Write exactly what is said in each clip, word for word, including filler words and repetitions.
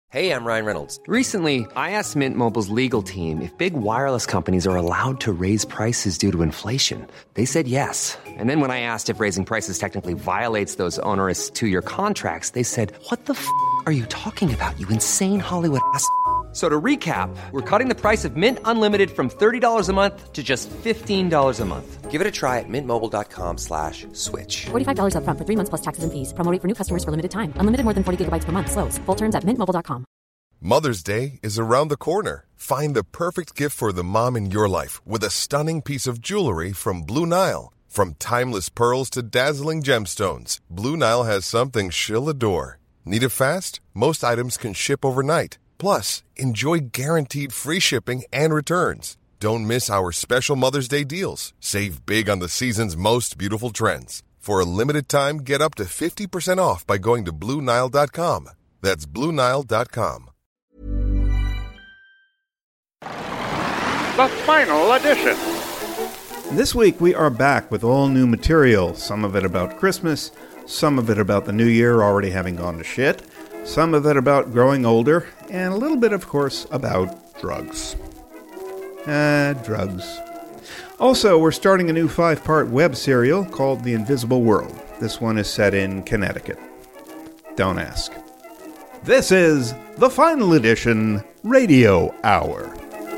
Hey, I'm Ryan Reynolds. Recently, I asked Mint Mobile's legal team if big wireless companies are allowed to raise prices due to inflation. They said yes. And then when I asked if raising prices technically violates those onerous two-year contracts, they said, what the f*** are you talking about, you insane Hollywood ass f- So to recap, we're cutting the price of Mint Unlimited from thirty dollars a month to just fifteen dollars a month. Give it a try at mintmobile.com slash switch. forty-five dollars up front for three months plus taxes and fees. Promo rate for new customers for limited time. Unlimited more than forty gigabytes per month. Slows full terms at mint mobile dot com. Mother's Day is around the corner. Find the perfect gift for the mom in your life with a stunning piece of jewelry from Blue Nile. From timeless pearls to dazzling gemstones, Blue Nile has something she'll adore. Need it fast? Most items can ship overnight. Plus, enjoy guaranteed free shipping and returns. Don't miss our special Mother's Day deals. Save big on the season's most beautiful trends. For a limited time, get up to fifty percent off by going to Blue Nile dot com. That's Blue Nile dot com. The final edition. This week we are back with all new material, some of it about Christmas, some of it about the new year already having gone to shit, some of it about growing older, and a little bit, of course, about drugs. Ah, drugs. Also, we're starting a new five-part web serial called The Invisible World. This one is set in Connecticut. Don't ask. This is the Final Edition Radio Hour.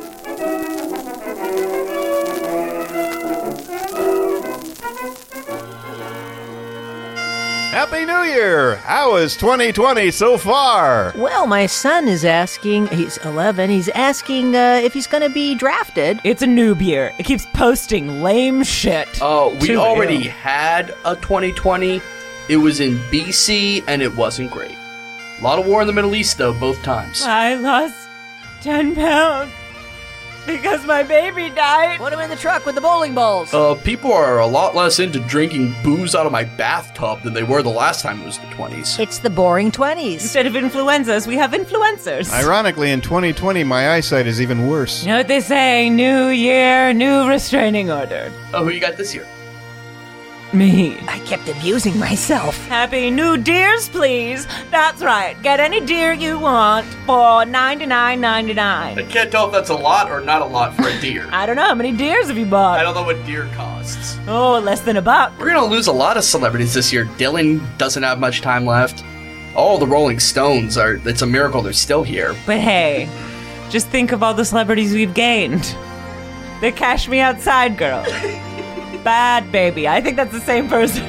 Happy New Year! How is twenty twenty so far? Well, my son is asking, he's eleven, he's asking uh, if he's going to be drafted. It's a noob year. It keeps posting lame shit. Oh, we Too already ill. had a twenty twenty. It was in B C, and it wasn't great. A lot of war in the Middle East, though, both times. I lost ten pounds because my baby died. Put him in the truck with the bowling balls. Uh, people are a lot less into drinking booze out of my bathtub than they were the last time it was the twenties. It's the boring twenties. Instead of influenzas, we have influencers. Ironically, in twenty twenty, my eyesight is even worse. You know what they say? New year, new restraining order. Oh, who you got this year? Me. I kept abusing myself. Happy new deers, please. That's right. Get any deer you want for ninety-nine ninety-nine. I can't tell if that's a lot or not a lot for a deer. I don't know. How many deers have you bought? I don't know what deer costs. Oh, less than a buck. We're gonna lose a lot of celebrities this year. Dylan doesn't have much time left. All the Rolling Stones are, it's a miracle they're still here. But hey, just think of all the celebrities we've gained. The Cash Me Outside girl. Bad baby. I think that's the same person.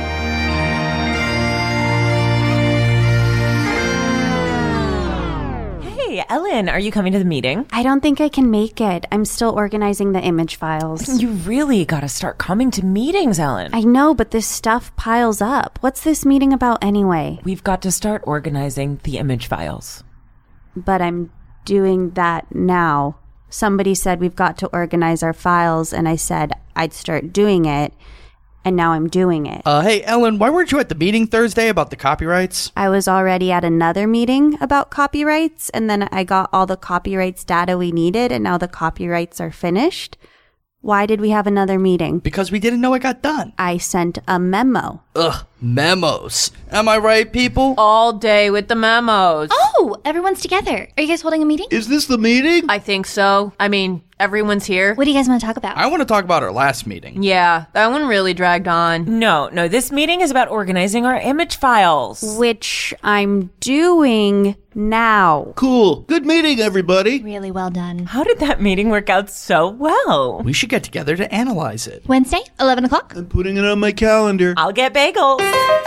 Hey, Ellen, are you coming to the meeting? I don't think I can make it. I'm still organizing the image files. You really gotta start coming to meetings, Ellen. I know, but this stuff piles up. What's this meeting about anyway? We've got to start organizing the image files. But I'm doing that now. Somebody said we've got to organize our files, and I said I'd start doing it, and now I'm doing it. Uh, hey, Ellen, why weren't you at the meeting Thursday about the copyrights? I was already at another meeting about copyrights, and then I got all the copyrights data we needed, and now the copyrights are finished. Why did we have another meeting? Because we didn't know it got done. I sent a memo. Ugh, memos. Am I right, people? All day with the memos. Oh, everyone's together. Are you guys holding a meeting? Is this the meeting? I think so. I mean, everyone's here. What do you guys want to talk about? I want to talk about our last meeting. Yeah, that one really dragged on. No, no, this meeting is about organizing our image files. Which I'm doing now. Cool. Good meeting, everybody. Really well done. How did that meeting work out so well? We should get together to analyze it. Wednesday, eleven o'clock. I'm putting it on my calendar. I'll get bagels.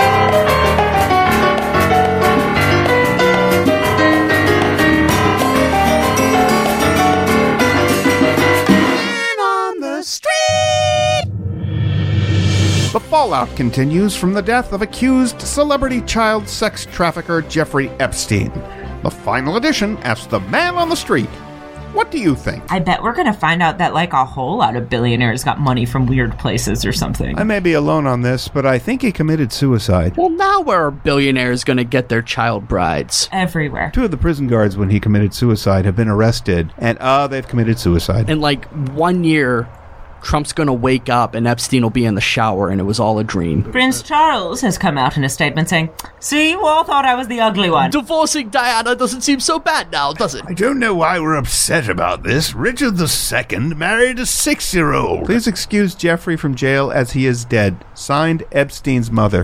The fallout continues from the death of accused celebrity child sex trafficker Jeffrey Epstein. The final edition asks the man on the street, what do you think? I bet we're gonna find out that like a whole lot of billionaires got money from weird places or something. I may be alone on this, but I think he committed suicide. Well, now where are billionaires going to get their child brides? Everywhere. Two of the prison guards when he committed suicide have been arrested, and uh, they've committed suicide. In like one year, Trump's gonna wake up and Epstein will be in the shower and it was all a dream. Prince Charles has come out in a statement saying, see, you all thought I was the ugly one. Divorcing Diana doesn't seem so bad now, does it? I don't know why we're upset about this. Richard the Second married a six-year-old. Please excuse Jeffrey from jail as he is dead. Signed, Epstein's mother.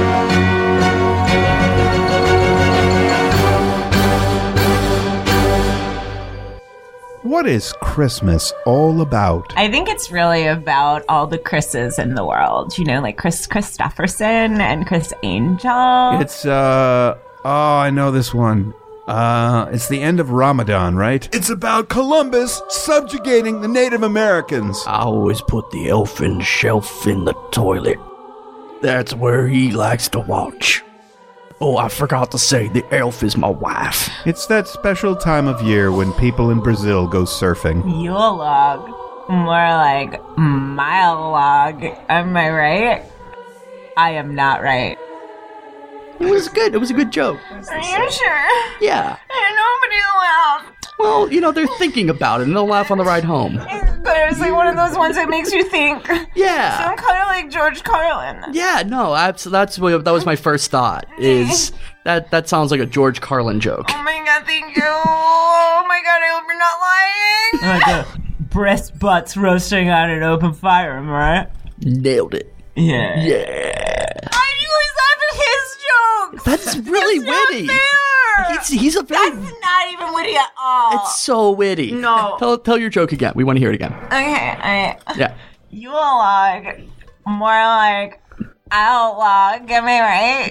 What is Christmas all about? I think it's really about all the Chris's in the world. You know, like Chris Christopherson and Chris Angel. It's, uh... Oh, I know this one. Uh, it's the end of Ramadan, right? It's about Columbus subjugating the Native Americans. I always put the elfin shelf in the toilet. That's where he likes to watch. Oh, I forgot to say, the elf is my wife. It's that special time of year when people in Brazil go surfing. Yule log. More like mile log. Am I right? I am not right. It was good. It was a good joke. Are you sure? Yeah. And nobody laughed. Well, you know, they're thinking about it and they'll laugh on the ride home. But it's like one of those ones that makes you think. Yeah. So I'm kind of like George Carlin. Yeah, no, that's, that's what, that was my first thought, is that that sounds like a George Carlin joke. Oh my god, thank you. Oh my god, I hope you're not lying. Like the breast butts roasting on an open fire, am I right? Nailed it. Yeah. Yeah. I usually laugh at his jokes. That's really That's witty. Not fair. He's, he's a very... That's not even witty at all. It's so witty. No. Tell, tell your joke again. We want to hear it again. Okay, I... Yeah. Yule log. More like outlog, am I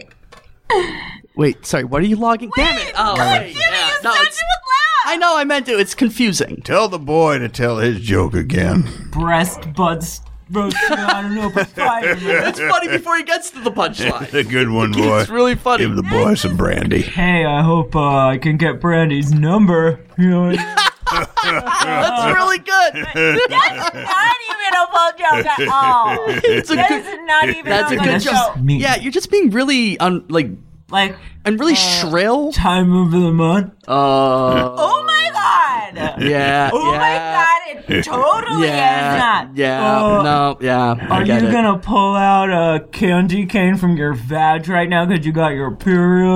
right? Wait, sorry, what are you logging? Wait, Damn it! Oh, wait. Jimmy, Yeah, you no, said it's, you would laugh. I know, I meant to. It's confusing. Tell the boy to tell his joke again. Breast buds roasting on an open fire. It's funny before he gets to the punchline. It's a good one, boy. It's really funny. Give the boy some brandy. Hey, I hope uh, I can get Brandy's number. You know what I mean? That's really good. That's not even a full joke at all. It's a that good, is not even that's a a good joke. joke. Yeah, you're just being really un, like like and really uh, shrill. Time of the month. Uh, oh my god. Yeah. Oh yeah. my god, it totally yeah, is not. Yeah. Uh, no. Yeah. I Are get you it. gonna pull out a candy cane from your vag right now because you got your period?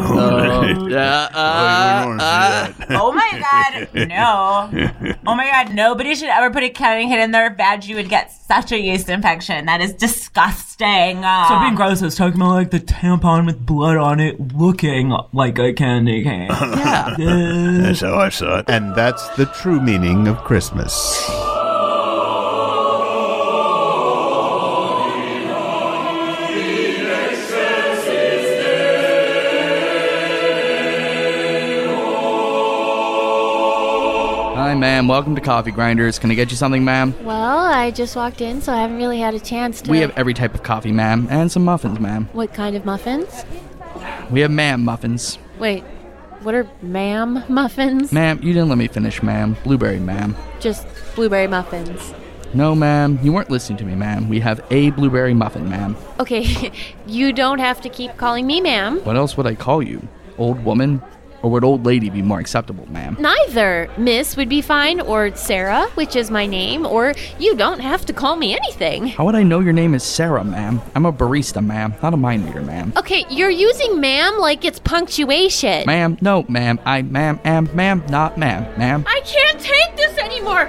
Uh, yeah. Uh, uh, oh my god, no. Oh my god, nobody should ever put a candy cane in their vag. You would get such a yeast infection. That is disgusting. Uh, So being gross, I was talking about like the tampon with blood on it looking like a candy cane. Yeah. That's how I saw it. And that's the true meaning of Christmas. Hi, ma'am. Welcome to Coffee Grinders. Can I get you something, ma'am? Well, I just walked in, so I haven't really had a chance to... We have every type of coffee, ma'am, and some muffins, ma'am. What kind of muffins? We have ma'am muffins. Wait, what are ma'am muffins? Ma'am, you didn't let me finish, ma'am. Blueberry, ma'am. Just blueberry muffins. No, ma'am. You weren't listening to me, ma'am. We have a blueberry muffin, ma'am. Okay, you don't have to keep calling me ma'am. What else would I call you? Old woman? Or would old lady be more acceptable, ma'am? Neither. Miss would be fine, or Sarah, which is my name, or you don't have to call me anything. How would I know your name is Sarah, ma'am? I'm a barista, ma'am, not a mind reader, ma'am. Okay, you're using ma'am like it's punctuation. Ma'am, no, ma'am. I, ma'am, am, ma'am, not ma'am, ma'am. I can't take this anymore.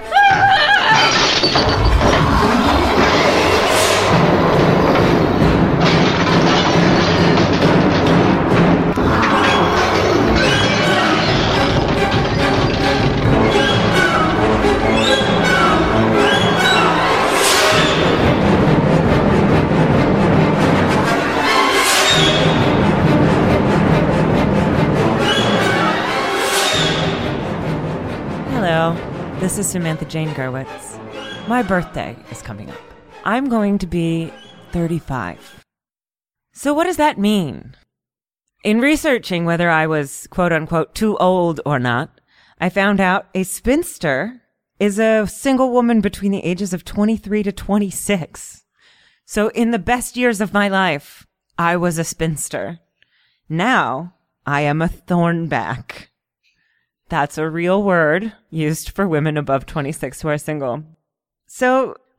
Hello, this is Samantha Jane Gerwitz. My birthday is coming up. I'm going to be thirty-five. So what does that mean? In researching whether I was quote-unquote too old or not, I found out a spinster is a single woman between the ages of twenty-three to twenty-six. So in the best years of my life, I was a spinster. Now, I am a thornback. That's a real word used for women above twenty-six who are single. So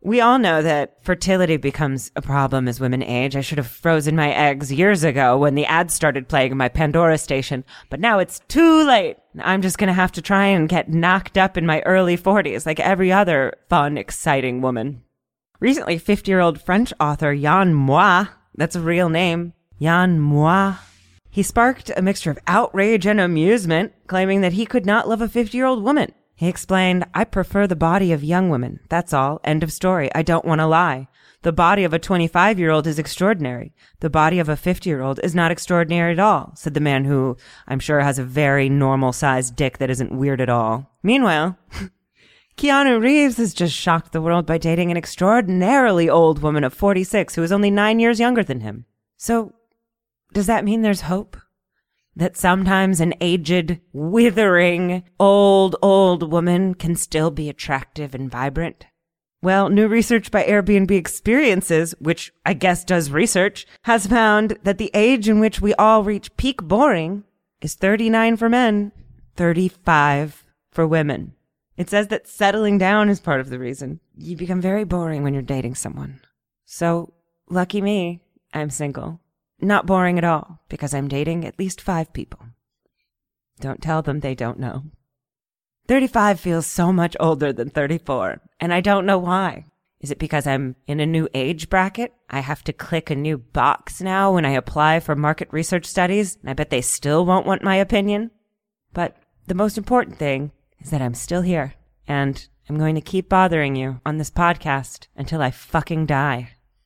We all know that fertility becomes a problem as women age. I should have frozen my eggs years ago when the ads started playing in my Pandora station, but now it's too late. I'm just going to have to try and get knocked up in my early forties like every other fun, exciting woman. Recently, fifty-year-old French author Yann Moix, that's a real name, Yann Moix, he sparked a mixture of outrage and amusement, claiming that he could not love a fifty-year-old woman. He explained, I prefer the body of young women. That's all. End of story. I don't want to lie. The body of a twenty-five-year-old is extraordinary. The body of a fifty-year-old is not extraordinary at all, said the man who, I'm sure, has a very normal-sized dick that isn't weird at all. Meanwhile, Keanu Reeves has just shocked the world by dating an extraordinarily old woman of forty-six who is only nine years younger than him. So, does that mean there's hope? That sometimes an aged, withering, old, old woman can still be attractive and vibrant? Well, new research by Airbnb Experiences, which I guess does research, has found that the age in which we all reach peak boring is thirty-nine for men, thirty-five for women. It says that settling down is part of the reason. You become very boring when you're dating someone. So, lucky me, I'm single. Not boring at all, because I'm dating at least five people. Don't tell them they don't know. thirty-five feels so much older than thirty-four, and I don't know why. Is it because I'm in a new age bracket? I have to click a new box now when I apply for market research studies, and I bet they still won't want my opinion. But the most important thing is that I'm still here, and I'm going to keep bothering you on this podcast until I fucking die.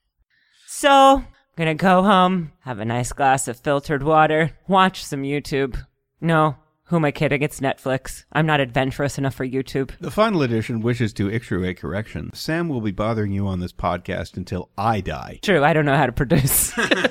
So, I'm gonna go home, have a nice glass of filtered water, watch some YouTube. No, who am I kidding? It's Netflix. I'm not adventurous enough for YouTube. The final edition wishes to issue a correction. Sam will be bothering you on this podcast until I die. True, I don't know how to produce.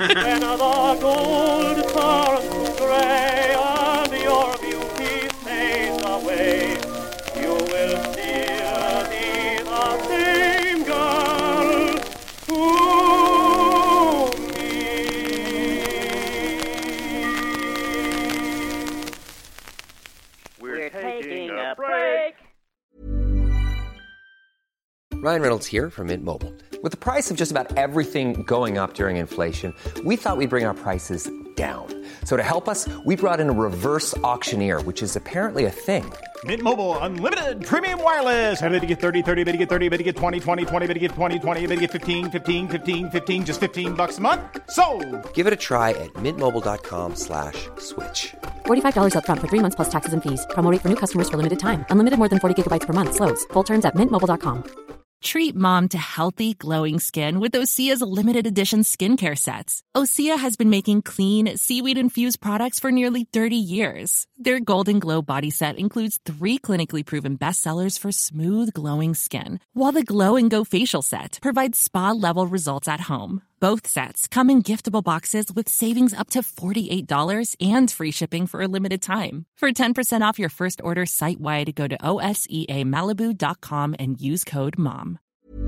Ryan Reynolds here from Mint Mobile. With the price of just about everything going up during inflation, we thought we'd bring our prices down. So to help us, we brought in a reverse auctioneer, which is apparently a thing. Mint Mobile Unlimited Premium Wireless. How to get thirty, thirty, bit to get thirty, bit to get twenty, twenty, twenty, bit to get twenty, twenty, bit to get fifteen, fifteen, fifteen, fifteen, just fifteen bucks a month? Sold! Give it a try at mintmobile.com slash switch. forty-five dollars up front for three months plus taxes and fees. Promo rate for new customers for limited time. Unlimited more than forty gigabytes per month. Slows full terms at mint mobile dot com. Treat mom to healthy, glowing skin with Osea's limited edition skincare sets. Osea has been making clean, seaweed-infused products for nearly thirty years. Their Golden Glow body set includes three clinically proven bestsellers for smooth, glowing skin, while the Glow and Go facial set provides spa-level results at home. Both sets come in giftable boxes with savings up to forty-eight dollars and free shipping for a limited time. For ten percent off your first order site-wide, go to O S E A Malibu dot com and use code MOM.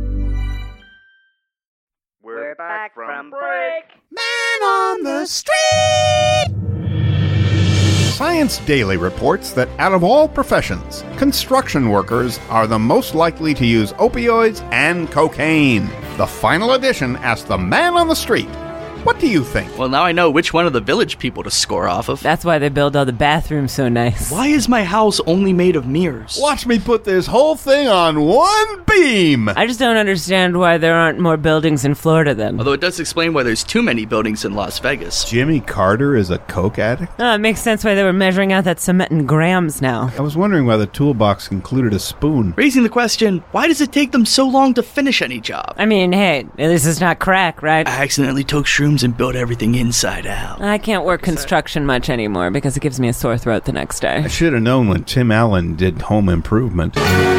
We're back from break. Man on the street! Science Daily reports that out of all professions, construction workers are the most likely to use opioids and cocaine. The final edition asked the man on the street, what do you think? Well, now I know which one of the village people to score off of. That's why they build all the bathrooms so nice. Why is my house only made of mirrors? Watch me put this whole thing on one beam! I just don't understand why there aren't more buildings in Florida then. Although it does explain why there's too many buildings in Las Vegas. Jimmy Carter is a coke addict? Oh, it makes sense why they were measuring out that cement in grams now. I was wondering why the toolbox included a spoon. Raising the question, why does it take them so long to finish any job? I mean, hey, at least it's not crack, right? I accidentally took shrooms and built everything inside out. I can't work construction much anymore because it gives me a sore throat the next day. I should have known when Tim Allen did Home Improvement.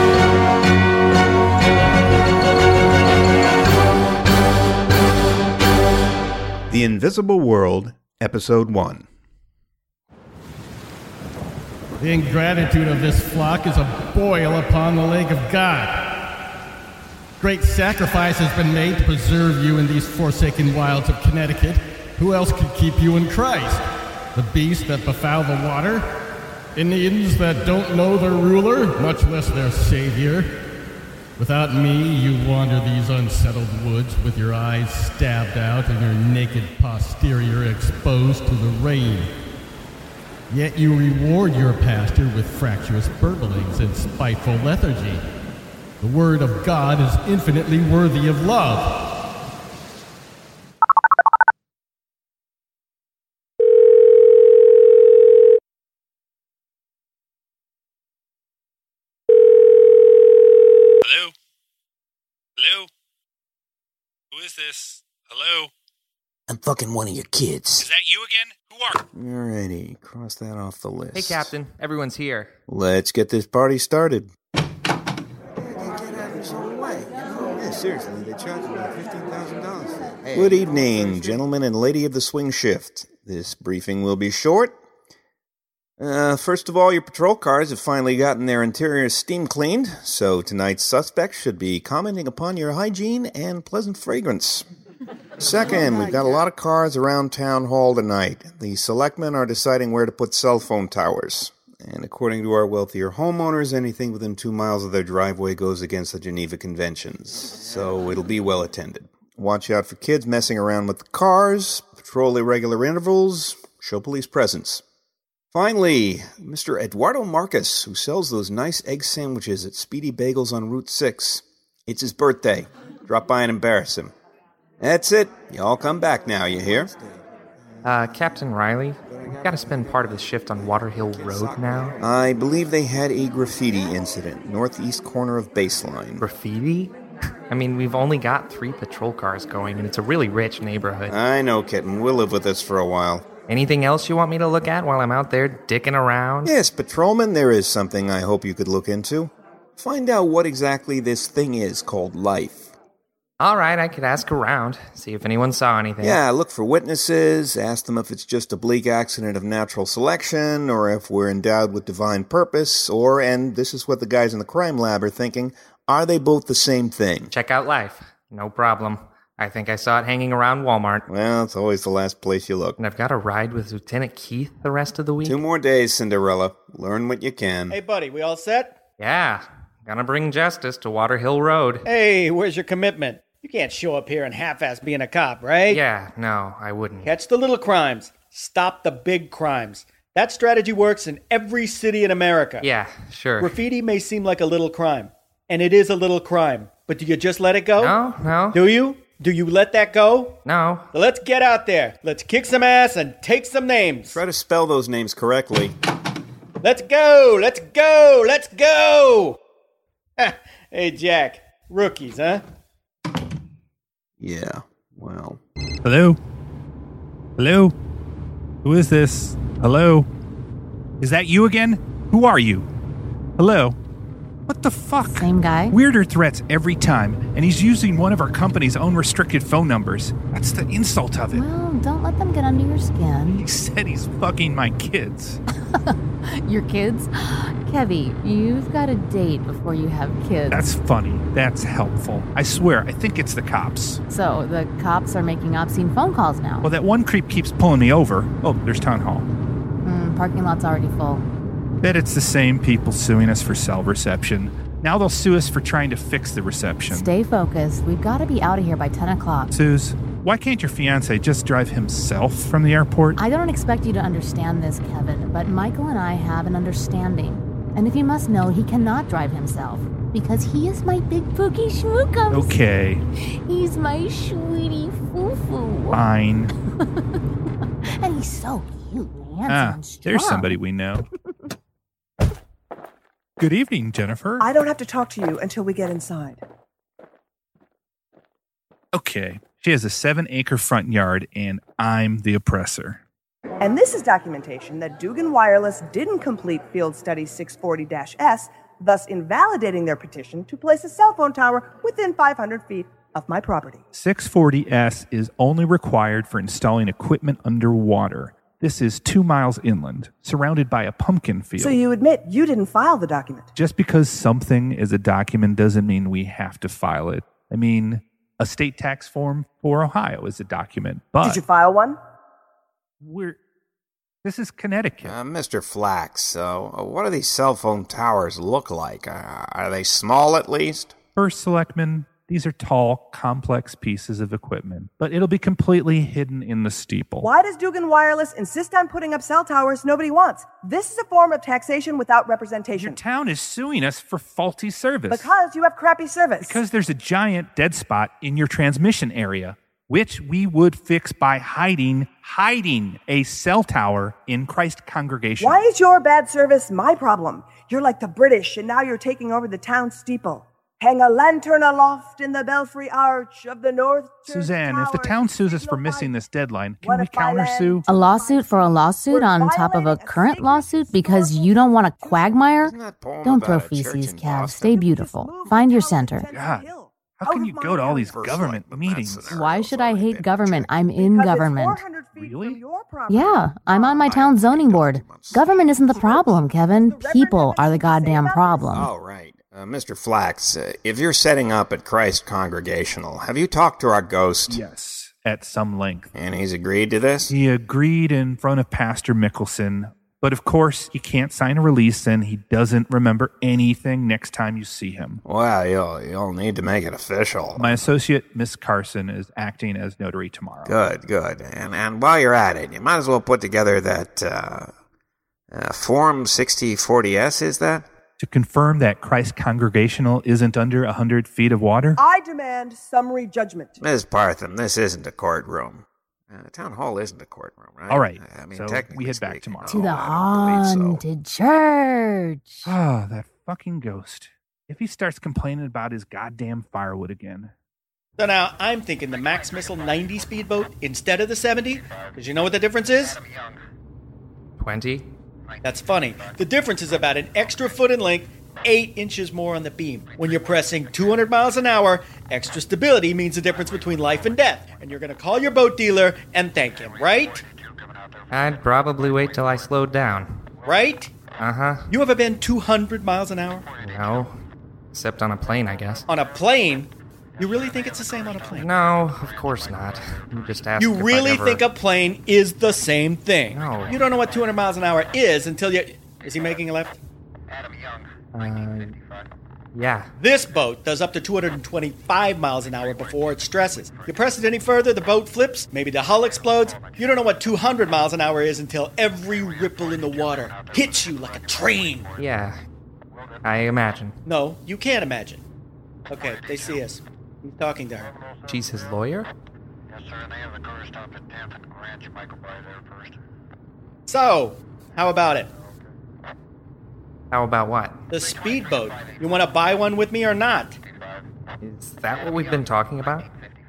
The Invisible World, Episode one. The ingratitude of this flock is a boil upon the lake of God. Great sacrifice has been made to preserve you in these forsaken wilds of Connecticut. Who else could keep you in Christ? The beasts that befoul the water? Indians that don't know their ruler, much less their savior? Without me, you wander these unsettled woods with your eyes stabbed out and your naked posterior exposed to the rain. Yet you reward your pastor with fractious burblings and spiteful lethargy. The word of God is infinitely worthy of love. Hello? Hello? Who is this? Hello? I'm fucking one of your kids. Is that you again? Who are Alrighty, cross that off the list. Hey, Captain. Everyone's here. Let's get this party started. Yeah, seriously, they charge me fifteen thousand dollars for it. Good evening, gentlemen and lady of the swing shift. This briefing will be short. Uh, first of all, your patrol cars have finally gotten their interiors steam cleaned, so tonight's suspects should be commenting upon your hygiene and pleasant fragrance. Second, we've got a lot of cars around Town Hall tonight. The selectmen are deciding where to put cell phone towers. And according to our wealthier homeowners, anything within two miles of their driveway goes against the Geneva Conventions. So it'll be well attended. Watch out for kids messing around with the cars, patrol irregular intervals, show police presence. Finally, Mister Eduardo Marcus, who sells those nice egg sandwiches at Speedy Bagels on Route six. It's his birthday. Drop by and embarrass him. That's it. Y'all come back now, you hear? Uh, Captain Riley, we've got to spend part of the shift on Water Hill Road now. I believe they had a graffiti incident, northeast corner of Baseline. Graffiti? I mean, we've only got three patrol cars going, and it's a really rich neighborhood. I know, Kitten. We'll live with this for a while. Anything else you want me to look at while I'm out there dicking around? Yes, Patrolman, there is something I hope you could look into. Find out what exactly this thing is called life. All right, I could ask around, see if anyone saw anything. Yeah, look for witnesses, ask them if it's just a bleak accident of natural selection, or if we're endowed with divine purpose, or, and this is what the guys in the crime lab are thinking, are they both the same thing? Check out life. No problem. I think I saw it hanging around Walmart. Well, it's always the last place you look. And I've got to ride with Lieutenant Keith the rest of the week. Two more days, Cinderella. Learn what you can. Hey, buddy, we all set? Yeah. Gonna bring justice to Water Hill Road. Hey, where's your commitment? You can't show up here and half-ass being a cop, right? Yeah, no, I wouldn't. Catch the little crimes. Stop the big crimes. That strategy works in every city in America. Yeah, sure. Graffiti may seem like a little crime, and it is a little crime. But do you just let it go? No, no. Do you? Do you let that go? No. So let's get out there. Let's kick some ass and take some names. Try to spell those names correctly. Let's go! Let's go! Let's go! Hey, Jack. Rookies, huh? Yeah, well. Hello? Hello? Who is this? Hello? Is that you again? Who are you? Hello? What the fuck? Same guy? Weirder threats every time, and he's using one of our company's own restricted phone numbers. That's the insult of it. Well, don't let them get under your skin. He said he's fucking my kids. Your kids? Kevy, you've got a date before you have kids. That's funny. That's helpful. I swear, I think it's the cops. So, the cops are making obscene phone calls now. Well, that one creep keeps pulling me over. Oh, there's Town Hall. Mm, parking lot's already full. Bet it's the same people suing us for cell reception. Now they'll sue us for trying to fix the reception. Stay focused. We've got to be out of here by ten o'clock. Suze, why can't your fiancé just drive himself from the airport? I don't expect you to understand this, Kevin, but Michael and I have an understanding. And if you must know, he cannot drive himself. Because he is my big pookie schmookums. Okay. He's my sweetie foo-foo. Fine. And he's so cute, handsome, Ah, and strong. there's somebody we know. Good evening, Jennifer. I don't have to talk to you until we get inside. Okay. She has a seven-acre front yard, and I'm the oppressor. And this is documentation that Dugan Wireless didn't complete Field Study six forty dash S, thus invalidating their petition to place a cell phone tower within five hundred feet of my property. six forty S is only required for installing equipment underwater. This is two miles inland, surrounded by a pumpkin field. So you admit you didn't file the document? Just because something is a document doesn't mean we have to file it. I mean, a state tax form for Ohio is a document, but... Did you file one? We're... This is Connecticut. Uh, Mister Flax, so uh, what do these cell phone towers look like? Uh, are they small at least? First, Selectman, these are tall, complex pieces of equipment, but it'll be completely hidden in the steeple. Why does Dugan Wireless insist on putting up cell towers nobody wants? This is a form of taxation without representation. Your town is suing us for faulty service. Because you have crappy service. Because there's a giant dead spot in your transmission area, which we would fix by hiding, hiding a cell tower in Christ Congregation. Why is your bad service my problem? You're like the British, and now you're taking over the town steeple. Hang a lantern aloft in the belfry arch of the North Suzanne, Tower. if the town sues us for missing this deadline, can we countersue? A lawsuit for a lawsuit on top of a current lawsuit because you don't want a quagmire? Don't throw feces, Cav. Stay beautiful. Find your center. God, how can you go to all these government meetings? Why should I hate government? I'm in government. Really? Yeah, I'm on my town zoning board. Government isn't the problem, Kevin. People are the goddamn problem. Oh, right. Uh, Mister Flax, uh, if you're setting up at Christ Congregational, have you talked to our ghost? Yes, at some length. And he's agreed to this? He agreed in front of Pastor Mickelson, but of course, you can't sign a release and he doesn't remember anything next time you see him. Well, you'll, you'll need to make it official. My associate, Miss Carson, is acting as notary tomorrow. Good, good. And, and while you're at it, you might as well put together that uh, uh, Form sixty forty S, is that? To confirm that Christ Congregational isn't under one hundred feet of water? I demand summary judgment. Miz Partham, this isn't a courtroom. Uh, town hall isn't a courtroom, right? All right. I mean, so technically we head back speaking, tomorrow. To the Oh, I don't believe haunted church. Ah, that fucking ghost. If he starts complaining about his goddamn firewood again. So now I'm thinking the Max Missile ninety speedboat instead of the seventy, because you know what the difference is? twenty? That's funny. The difference is about an extra foot in length, eight inches more on the beam. When you're pressing two hundred miles an hour, extra stability means the difference between life and death. And you're going to call your boat dealer and thank him, right? I'd probably wait till I slowed down. Right? Uh-huh. You ever been two hundred miles an hour? No. Except on a plane, I guess. On a plane? You really think it's the same on a plane? No, of course not. You just asked You if really I'd ever... think a plane is the same thing? No. You don't know what two hundred miles an hour is until you... Is he making a left? Uh, yeah. This boat does up to two hundred twenty-five miles an hour before it stresses. You press it any further, the boat flips, maybe the hull explodes. You don't know what two hundred miles an hour is until every ripple in the water hits you like a train. Yeah. I imagine. No, you can't imagine. Okay, they see us. He's talking to her. She's his lawyer? So, how about it? How about what? The speedboat. You want to buy one with me or not? Is that what we've been talking about?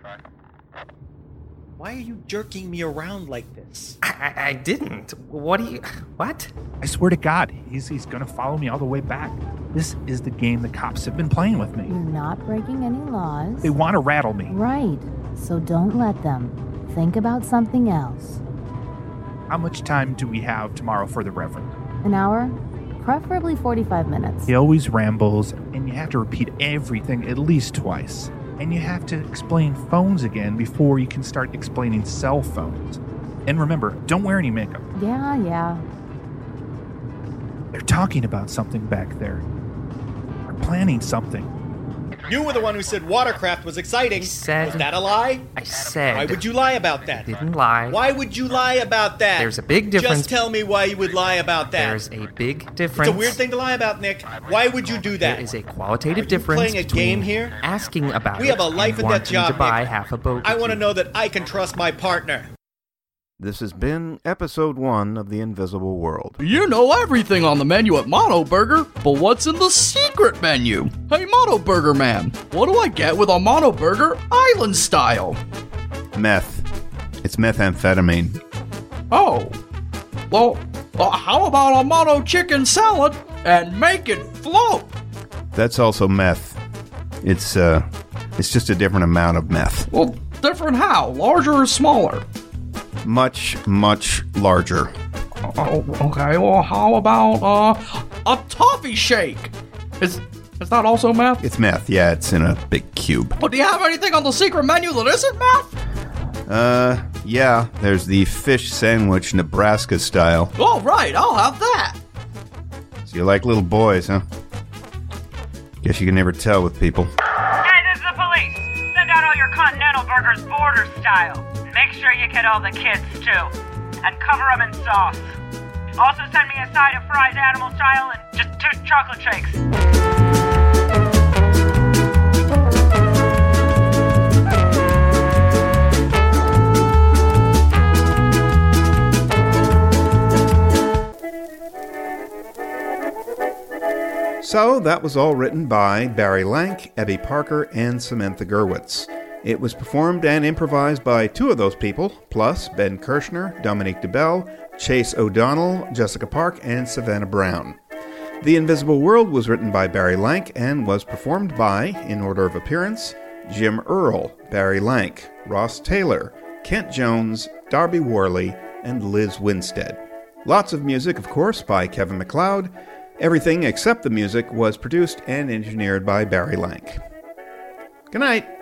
Why are you jerking me around like this? I, I, I didn't. What do you... What? I swear to God, he's, he's going to follow me all the way back. This is the game the cops have been playing with me. You're not breaking any laws. They want to rattle me. Right. So don't let them. Think about something else. How much time do we have tomorrow for the Reverend? An hour? Preferably forty-five minutes. He always rambles, and you have to repeat everything at least twice. And you have to explain phones again before you can start explaining cell phones. And remember, don't wear any makeup. Yeah, yeah. They're talking about something back there. They're planning something. You were the one who said watercraft was exciting. I said... Was that a lie? I said... Why would you lie about that? I didn't lie. Why would you lie about that? There's a big difference... Just tell me why you would lie about that. There's a big difference... It's a weird thing to lie about, Nick. Why would you do that? There is a qualitative Are you difference playing a between game here? asking about we it have a life and and death wanting job, to buy Nick. half a boat. I with want to you. know that I can trust my partner. This has been episode one of The Invisible World. You know everything on the menu at Mono Burger, but what's in the secret menu? Hey, Mono Burger Man, what do I get with a Mono Burger island style? Meth. It's methamphetamine. Oh. Well, uh, how about a Mono chicken salad and make it float? That's also meth. It's, uh, it's just a different amount of meth. Well, different how? Larger or smaller? Much, much larger. Oh, okay. Well, how about uh, a toffee shake? Is is that also meth? It's meth, yeah, it's in a big cube. But do you have anything on the secret menu that isn't meth? Uh, yeah, there's the fish sandwich Nebraska style. All right, I'll have that. So you like little boys, huh? Guess you can never tell with people. Original Burgers border style. Make sure you get all the kids, too. And cover them in sauce. Also send me a side of fries animal style and just two chocolate shakes. So, that was all written by Barry Lank, Ebby Parker, and Samantha Gerwitz. It was performed and improvised by two of those people, plus Ben Kirshner, Dominique DeBell, Chase O'Donnell, Jessica Park, and Savannah Brown. The Invisible World was written by Barry Lank and was performed by, in order of appearance, Jim Earl, Barry Lank, Ross Taylor, Kent Jones, Darby Worley, and Liz Winstead. Lots of music, of course, by Kevin MacLeod. Everything except the music was produced and engineered by Barry Lank. Good night.